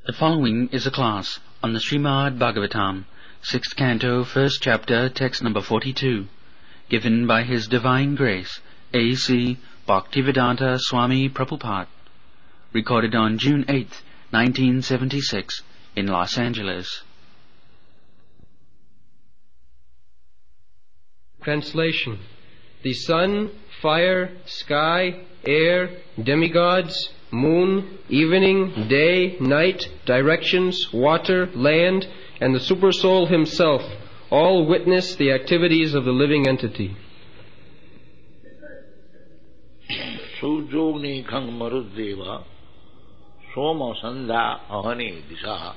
The following is a class on the Srimad Bhagavatam, 6th Canto, 1st Chapter, text number 42, given by His Divine Grace, A.C. Bhaktivedanta Swami Prabhupada, recorded on June 8, 1976, in Los Angeles. Translation. The sun, fire, sky, air, demigods, moon, evening, day, night, directions, water, land, and the Supersoul himself all witness the activities of the living entity. Sujogni khang maruddeva soma sandha ahani disha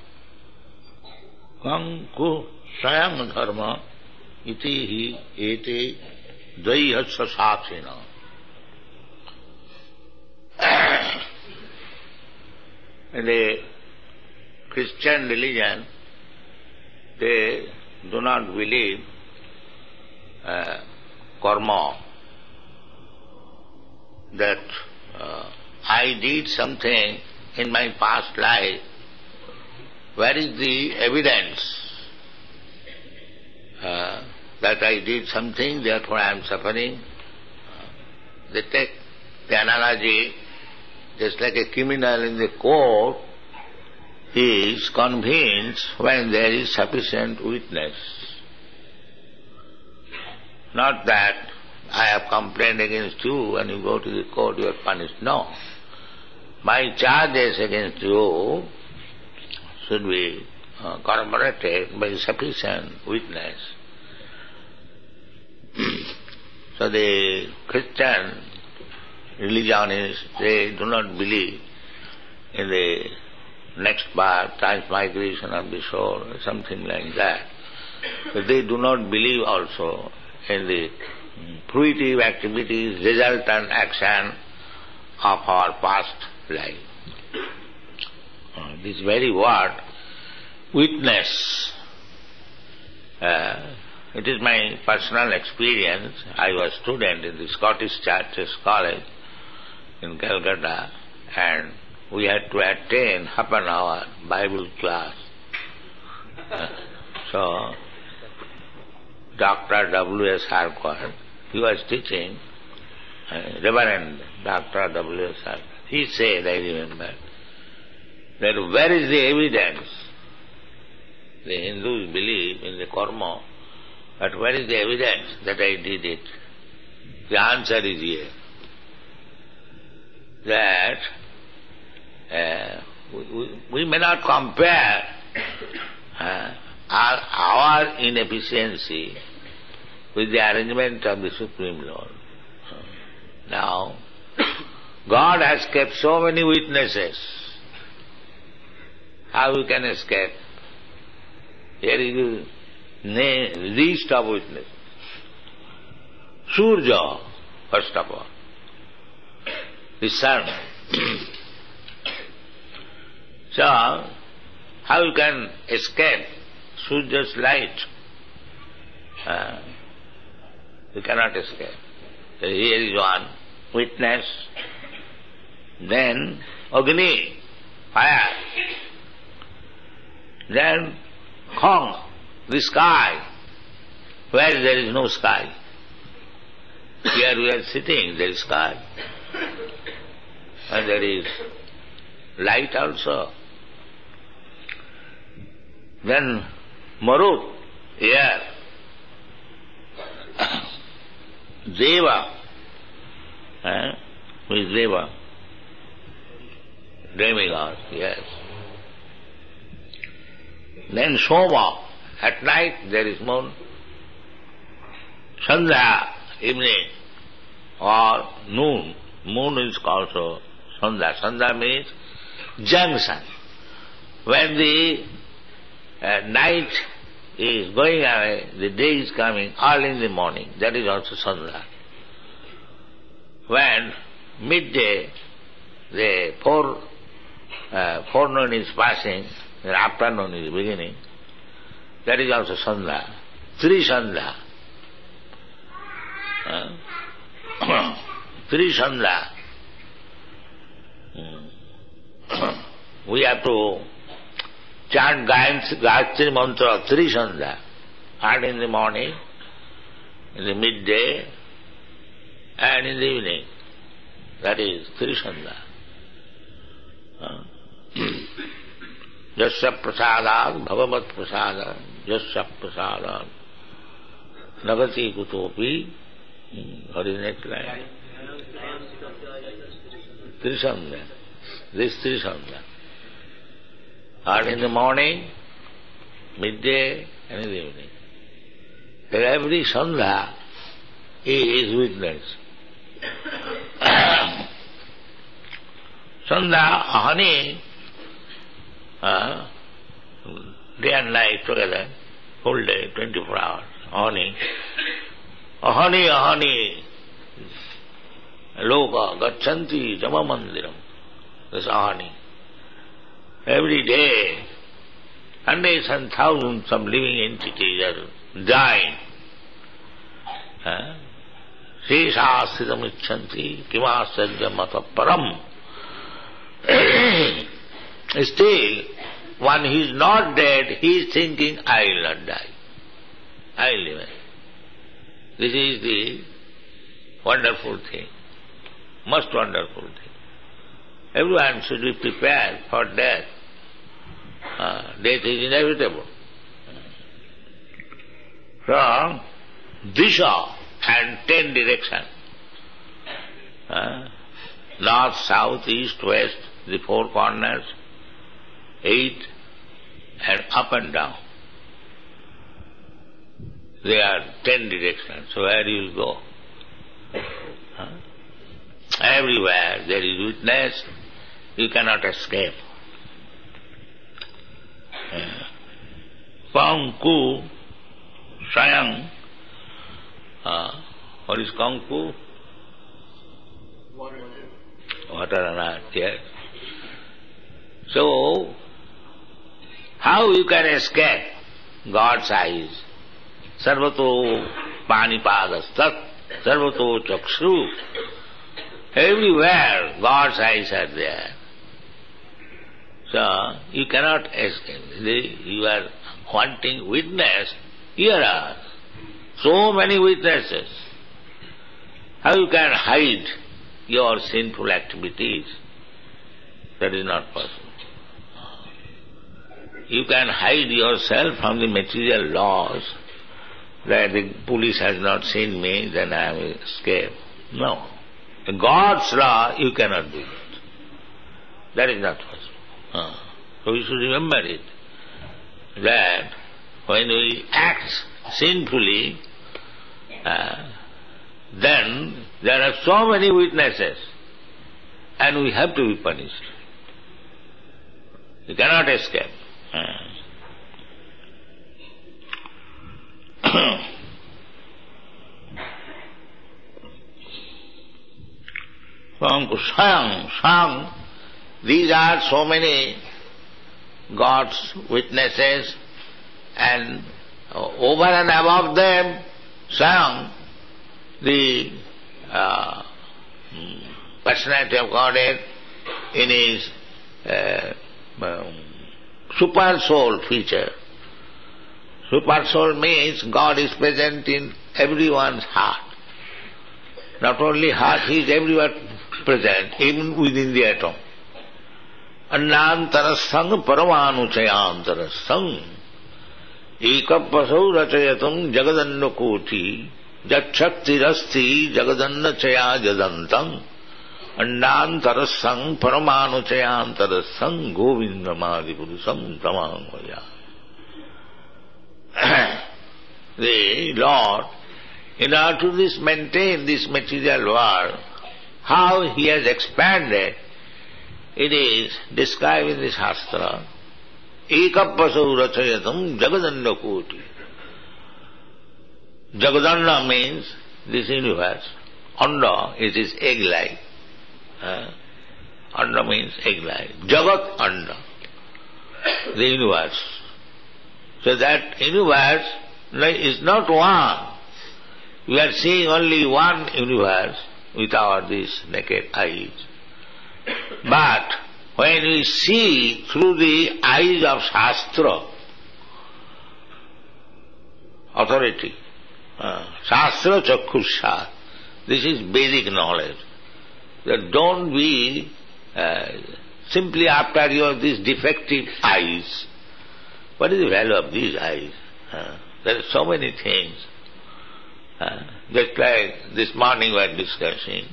kang ku sayang dharma iti hi ete dvayhatsa saksina. In the Christian religion, they do not believe karma, that I did something in my past life. Where is the evidence that I did something, therefore I am suffering? They take the analogy, just like a criminal in the court is convinced when there is sufficient witness. Not that I have complained against you, when you go to the court you are punished. No. My charges against you should be corroborated by sufficient witness. So the Christian religionists, they do not believe in the next birth, transmigration of the soul, something like that. But they do not believe also in the fruitive activities, resultant action of our past life. This very word, witness, it is my personal experience. I was a student in the Scottish Churches College in Calcutta, and we had to attend half an hour Bible class. So, Dr. W.S. Harcourt, he was teaching, Reverend Dr. W.S. Harcourt. He said, I remember, that where is the evidence? The Hindus believe in the karma, but where is the evidence that I did it? The answer is here. That we may not compare our inefficiency with the arrangement of the Supreme Lord. Now, God has kept so many witnesses. How we can escape? Here is the least of witnesses. Surya, first of all. The sun. So, how you can escape Surya's light? You cannot escape. So here is one witness. Then Agni, fire. Then Khong, the sky. Where there is no sky? Here we are sitting, there is sky. And there is light also. Then Marut, air. Deva, who is Deva? Demigod, yes. Then Soma, at night there is moon. Sandhya, evening, or noon. Moon is also Sandhya. Sandhya means junction. When the night is going away, the day is coming early in the morning. That is also Sandhya. When midday, the forenoon is passing, the afternoon is beginning, that is also Sandhya. Three Sandhya. Three Sandhya. We have to chant Gayatri Mantra 3 Sandhya, and in the morning, in the midday, and in the evening. That is 3 Sandhya. Jasya prasadat bhavamat prasadat, jasya prasadat nagati kutopi. What is next line? 3 Sandhya. This 3 Sandhya. And in the morning, midday, and in the evening. Every Sandhya is witness. Sandhya, ahani, day and night together, whole day, 24 hours, ahani. Ahani, ahani, loka, gachanti, jama mandiram. This ahani. Every day, hundreds and thousands of living entities are dying. Sheshāsthidam icchanti kimasajya mata param. Still, when he is not dead, he is thinking, I will not die. I will live. This is the wonderful thing, most wonderful thing. Everyone should be prepared for death. Death is inevitable. So, Disha and 10 directions. North, south, east, west, the 4 corners, 8, and up and down. There are 10 directions. So where you will go? Everywhere there is witness, you cannot escape. Kangku, Sayang, what is Kangku? Water and earth, yes. So, how you can escape God's eyes? Sarvato panipadastat, sarvato chakshu. Everywhere God's eyes are there. So, you cannot escape. You are wanting witness. Here are so many witnesses. How you can hide your sinful activities? That is not possible. You can hide yourself from the material laws, that the police has not seen me, then I will escape. No. In God's law, you cannot do it. That is not possible. So you should remember it, that when we act sinfully, then there are so many witnesses, and we have to be punished. You cannot escape. Sayang, these are so many God's witnesses, and over and above them, Sayang, the personality of Godhead in his super soul feature. Super soul means God is present in everyone's heart. Not only heart, he is everywhere present, even within the atom. Annantarasang paramanuchayantarasang ekapasau rachayatam jagadannakoti jachaktirasti jagadannachaya jadantam annantarasang paramanuchayantarasang govindamadipurusham tamangvaya. The Lord, in order to maintain this material world, how He has expanded, it is described in the Shastra. Ekapasau rachayatam jagadannakoti. Jagadanna means this universe. Anda, it is egg-like. Anda means egg-like. Jagat Anda, the universe. So that universe is not one. We are seeing only one universe with our these naked eyes. But when we see through the eyes of Shastra, authority, Shastra Chakkhusha, this is basic knowledge. That don't be simply after your these defective eyes. What is the value of these eyes? There are so many things. Just like this morning we are discussing.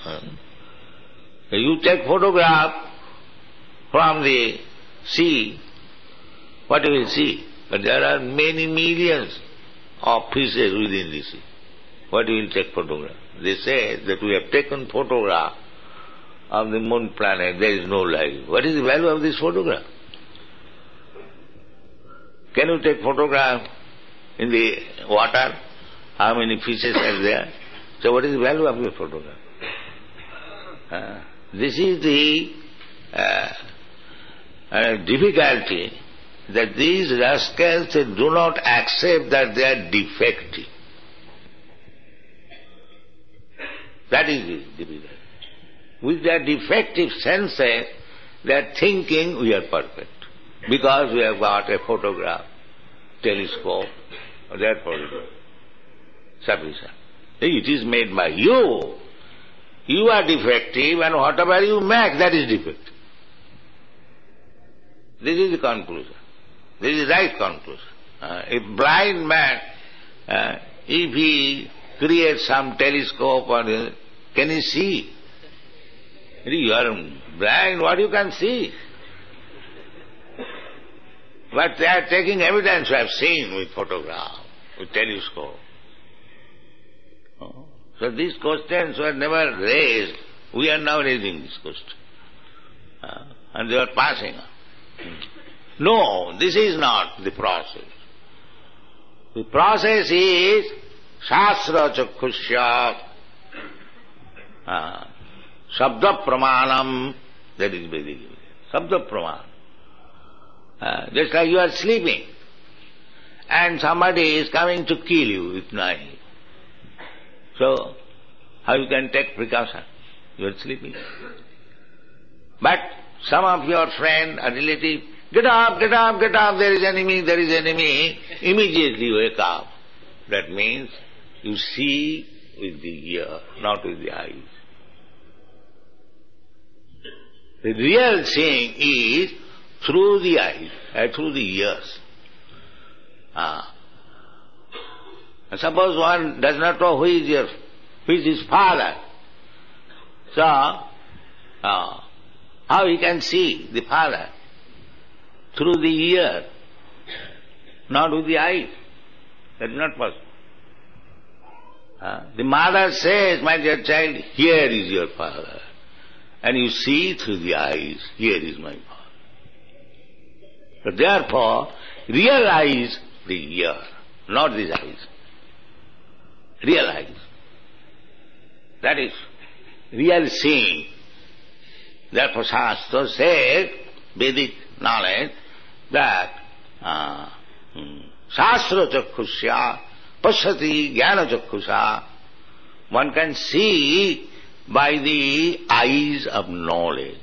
You take photograph from the sea, what you will see? But there are many millions of fishes within the sea. What you will take photograph? They say that we have taken photograph of the moon planet, there is no life. What is the value of this photograph? Can you take photograph in the water? How many fishes are there? So what is the value of your photograph? This is the difficulty, that these rascals do not accept that they are defective. That is the difficulty. With their defective senses, they are thinking we are perfect. Because we have got a photograph, telescope, therefore it is sufficient. It is made by you. You are defective, and whatever you make, that is defective. This is the conclusion. This is the right conclusion. If blind man, if he creates some telescope, can he see? You are blind, what you can see? But they are taking evidence we have seen with photograph, with telescope. So these questions were never raised. We are now raising this question. And they are passing on. No, this is not the process. The process is Shastra Chakkhusya Sabda Pramanam, that is basically. Sabda Pramanam. Just like you are sleeping and somebody is coming to kill you with knife. So, how you can take precaution? You are sleeping. But some of your friend or relative, get up, get up, get up, there is enemy, immediately you wake up. That means you see with the ear, not with the eyes. The real seeing is through the eyes, through the ears. And suppose one does not know who is his father. So, how he can see the father? Through the ear, not with the eyes. That is not possible. The mother says, my dear child, here is your father. And you see through the eyes, here is my father. So therefore, real eyes, the ear, not these eyes. Real eyes. That is real seeing. Therefore Shastra says, Vedic knowledge, that Shastra Chakkhusya Pashyati Jnana Chakkhusha, one can see by the eyes of knowledge,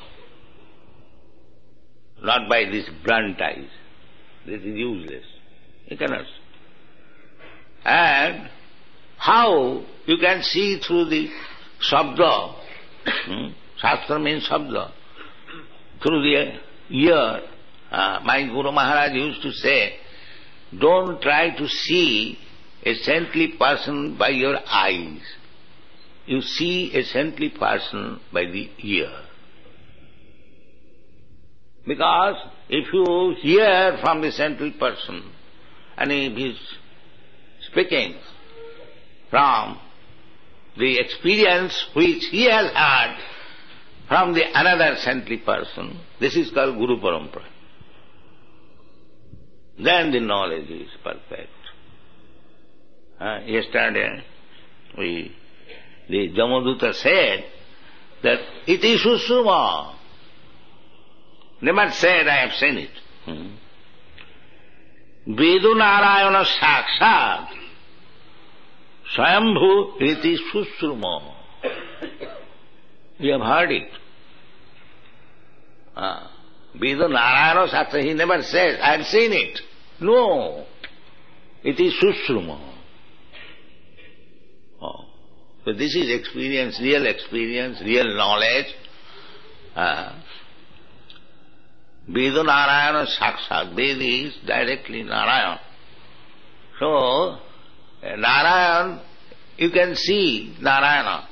not by these blunt eyes. This is useless. You cannot see. And how you can see through the Sabda, Shastra means Sabda, through the ear. My Guru Maharaj used to say, don't try to see a saintly person by your eyes. You see a saintly person by the ear. Because if you hear from the saintly person, and if he is speaking from the experience which he has had from the another saintly person, this is called Guru Parampara. Then the knowledge is perfect. Yesterday, the Jamaduta said that it is Susuma. Never said, I have seen it. Vedu Narayana Sakshat Swayambhu iti Susuma. We have heard it. Veda Narayana Shastra, he never says, I have seen it. No. It is Sushruma. So this is experience, real knowledge. Veda Narayana Sakshat. Veda is directly Narayana. So, Narayan, you can see Narayana.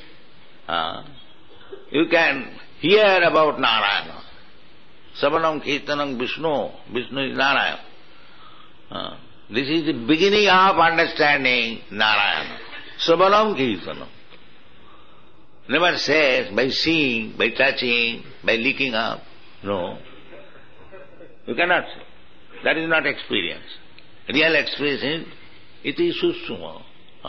You can hear about Narayana. Savanam Kirtanam Vishnu. Vishnu is Narayana. This is the beginning of understanding Narayana. Savanam Kirtanam. Never says by seeing, by touching, by licking up. No. You cannot say. That is not experience. Real experience is, it is Susuma.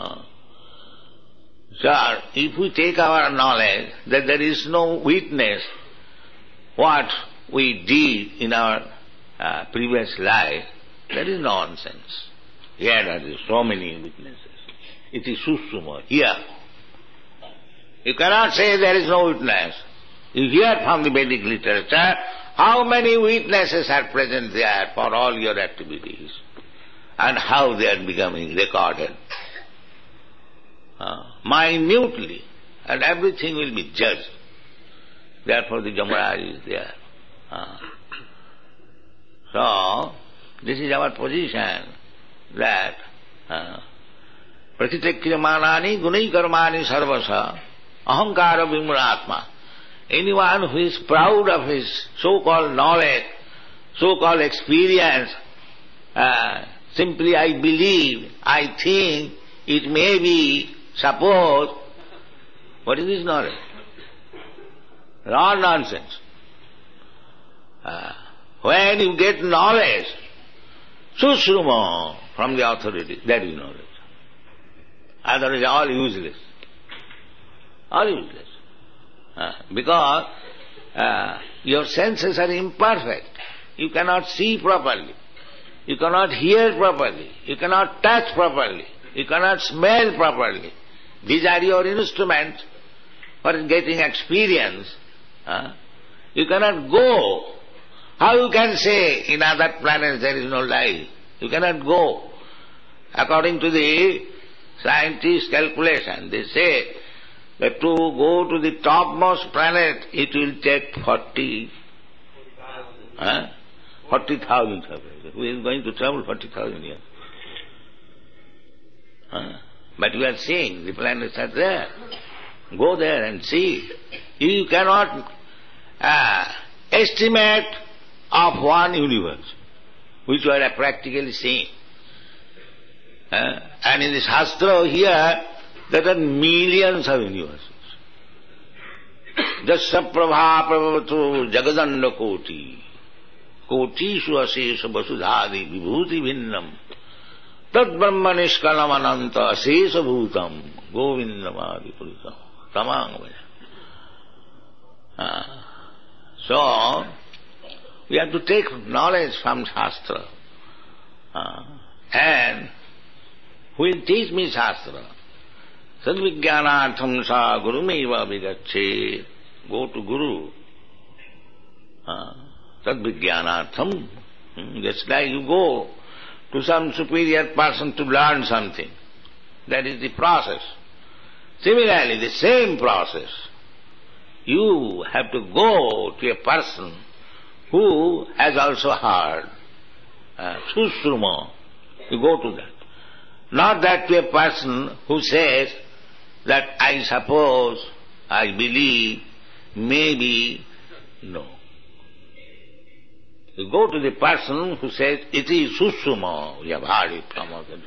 So, if we take our knowledge that there is no witness what we did in our previous life, that is nonsense. Here there are so many witnesses. It is Susuma, here. You cannot say there is no witness. You hear from the Vedic literature how many witnesses are present there for all your activities and how they are becoming recorded. Minutely, and everything will be judged. Therefore the Yamaraj is there. So, this is our position, that Pratitakryamanani gunai karmani sarvasa ahankara vimuratma. Anyone who is proud of his so-called knowledge, so-called experience, simply I believe, I think, it may be, suppose, what is this knowledge? All nonsense. When you get knowledge, sushruma from the authority, that is knowledge. Otherwise all useless. All useless. Because your senses are imperfect. You cannot see properly. You cannot hear properly. You cannot touch properly. You cannot smell properly. These are your instruments for getting experience. You cannot go. How you can say in other planets there is no life? You cannot go. According to the scientists' calculation, they say that to go to the topmost planet, it will take 40,000. 40,000. Who is going to travel 40,000 years? But you are seeing the planets are there. Go there and see. You cannot estimate of one universe, which you are practically seeing. And in the Shastra here, there are millions of universes. Jasya prabha prabhavatu jagadanda koti, kotishu asesha vasudhadi vibhuti bhinnam, tad brahma nishkalam ananta asesha bhutam, govindamadi puritam, tamang vaya. So, we have to take knowledge from Shastra. And who will teach me Shastra? Sadvijnanatham sa gurumeva vigacche. Go to Guru. Sadvijnanatham. Just like you go to some superior person to learn something. That is the process. Similarly, the same process. You have to go to a person who has also heard. Sushruma. You go to that. Not that to a person who says that I suppose, I believe, maybe, no. You go to the person who says, it is Sushruma, we have heard it from other.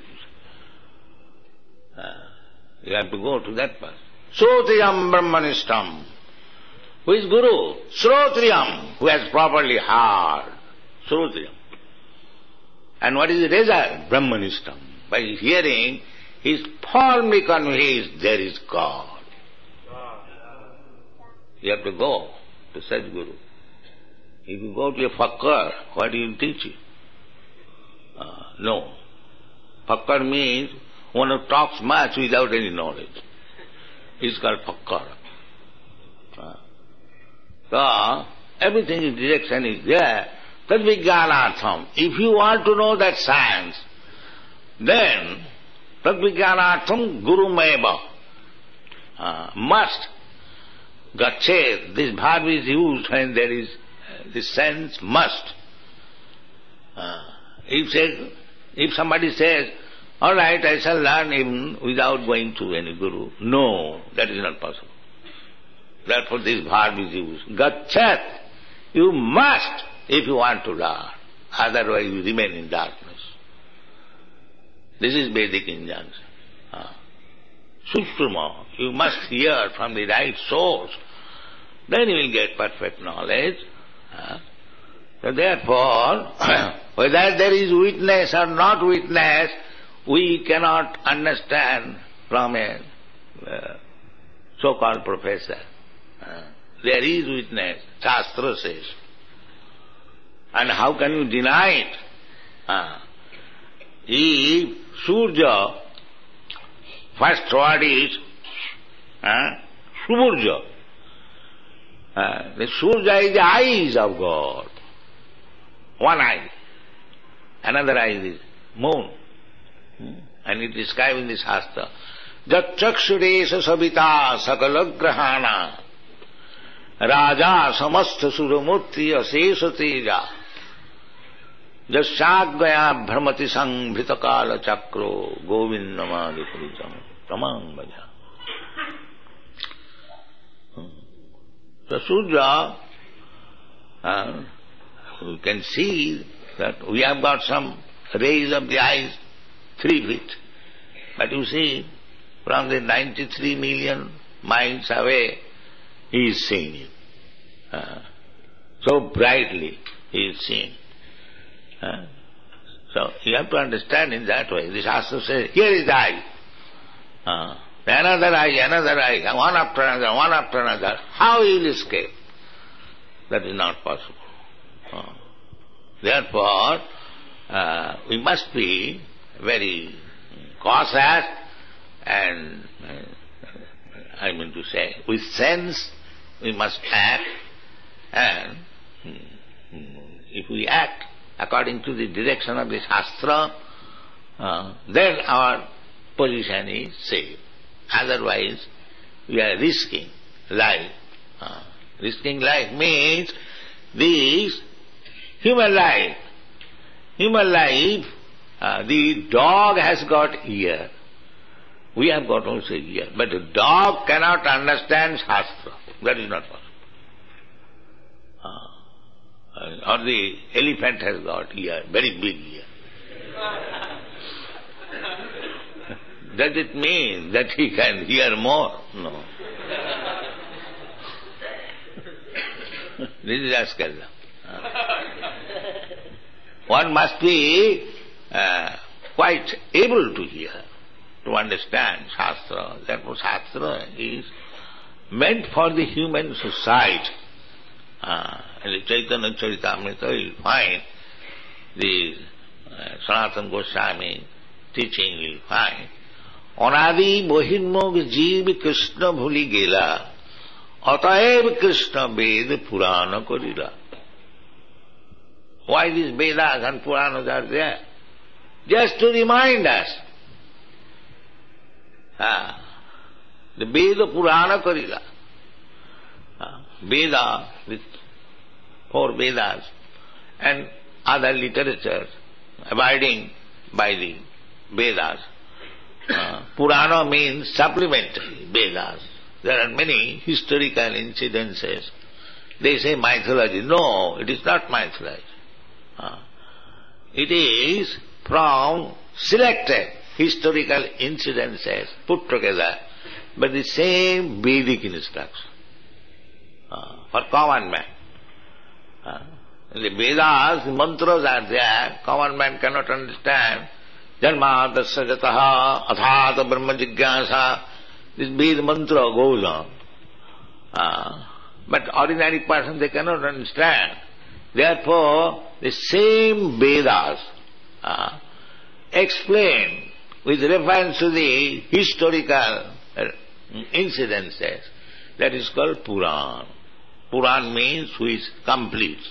You have to go to that person. Srotriyam Brahmanishtam. Who is Guru? Srotriyam, who has properly heard. Srotriyam. And what is the result? Brahmanishtam. By hearing, he is firmly convinced there is God. You have to go to such Guru. If you go to a fakkar, what do you teach you? No. Fakkar means one who talks much without any knowledge. He is called fakkar. So, everything is direction is there. Tad vijnanartham. If you want to know that science, then tad vijnanartham gurumeva. Must. Gachet. This verb is used when there is the sense must. If somebody says, all right, I shall learn even without going to any guru. No, that is not possible. Therefore this verb is used. Gachet. You must if you want to learn. Otherwise you remain in darkness. This is Vedic injunction. Sushrumo. You must hear from the right source. Then you will get perfect knowledge. So therefore, whether there is witness or not witness, we cannot understand from a so-called professor. There is witness, Shastra says. And how can you deny it? If Surya, first word is Suburja. The Surya is the eyes of God. One eye. Another eye is moon. And it is described in the Shastra. Jat chakshuresha sabita sakalagrahana raja samastha suramurti asesha teja jasyagaya bhramati sanghritakala chakro govindamadi purijam tamang bhaja. So Surya, you can see that we have got some rays of the eyes 3 feet. But you see, from the 93 million miles away, he is seeing you. So brightly he is seeing. So you have to understand in that way. The Shastra says, here is the eye. Another eye, one after another, one after another. How he will escape? That is not possible. Therefore, we must be very cautious and, I mean to say, with sense we must act, and if we act according to the direction of the Shastra, then our position is safe. Otherwise, we are risking life. Risking life means this human life. Human life, the dog has got ear. We have got also ear. But the dog cannot understand Shastra. That is not possible. Or the elephant has got ear, very big ear. Does it mean that he can hear more? No. This is Askarda. One must be quite able to hear, to understand Shastra. Therefore Shastra is meant for the human society. In the Chaitanya Charitamrita you will find the Sanatana Goswami teaching, you will find Anadi Bohirmog Jeev Krishna Bhuli Gela Ataev Krishna Ved Purana Korila. Why these Vedas and Puranas are there? Just to remind us. The Veda Purana Korila. Veda with 4 Vedas and other literatures abiding by the Vedas. Purana means supplementary Vedas. There are many historical incidences. They say mythology. No, it is not mythology. It is from selected historical incidences put together by the same Vedic instruction for common man. In the Vedas, the mantras are there, common man cannot understand. Janma dasya jataha athata brahma jigyasa. This Veda mantra goes on. But ordinary person, they cannot understand. Therefore, the same Vedas explain with reference to the historical incidences. That is called Puran. Puran means which completes.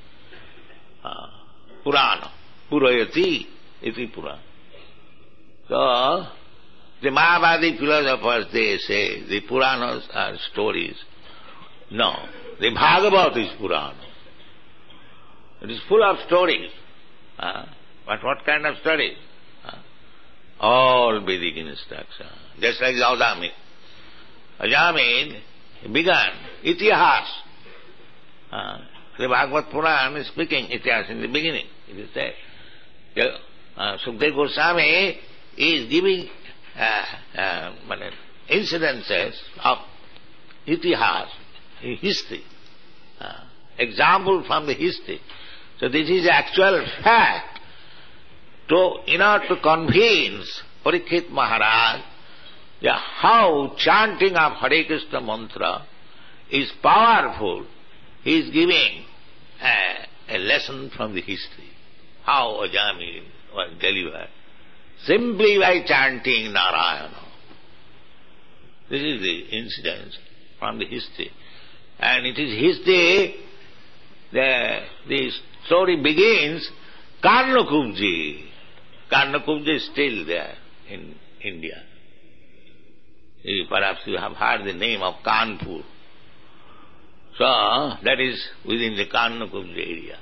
Purana. Purayati iti Purana. So, the Mayavadi philosophers, they say the Puranas are stories. No, the Bhagavad is Purana. It is full of stories. But what kind of stories? All Vedic instruction. Just like Ajami. Ajami began Itihas. The Bhagavad Puran is speaking Itihas in the beginning. It is there. Sukadeva Goswami is giving incidences of Itihas, history. Example from the history. So this is actual fact. In order to convince Parikshit Maharaj how chanting of Hare Krishna mantra is powerful, he is giving a lesson from the history. How Ajami was delivered. Simply by chanting Narayana. This is the incident from the history. And it is history, the story begins, Karnakubji. Karnakubji is still there in India. Perhaps you have heard the name of Kanpur. So, that is within the Karnakubji area.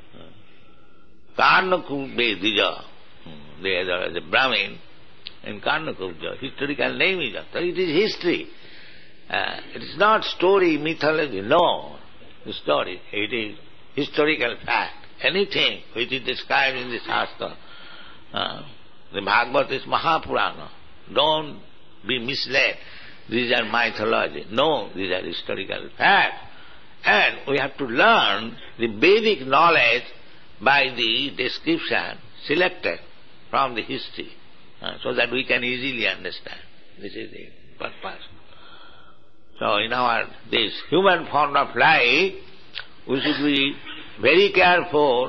Karnakubji Dija, there is a Brahmin in Karnakubja. Historical name is that. It is history. It is not story, mythology. No, the story. It is historical fact. Anything which is described in the Shastra. The Bhagavad is Mahapurana. Don't be misled. These are mythology. No, these are historical facts. And we have to learn the Vedic knowledge by the description selected from the history, so that we can easily understand. This is the purpose. So in this human form of life, we should be very careful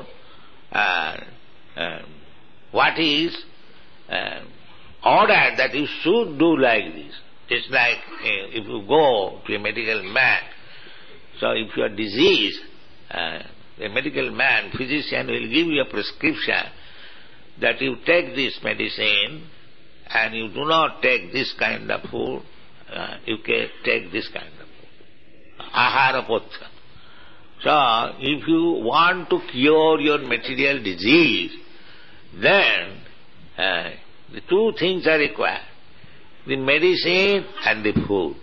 what is ordered that you should do like this. It's like if you go to a medical man, so if you are diseased, a medical man, physician will give you a prescription that you take this medicine and you do not take this kind of food, you can take this kind of food. Ahara potha. So, if you want to cure your material disease, then the two things are required, the medicine and the food.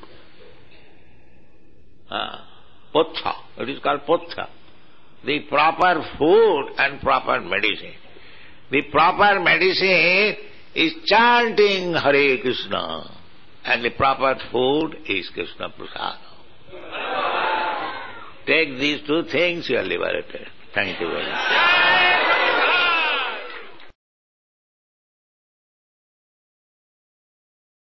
Potha, it is called potha. The proper food and proper medicine. The proper medicine is chanting Hare Krishna, and the proper food is Krishna Prasada. Take these two things, you are liberated. Thank you very much.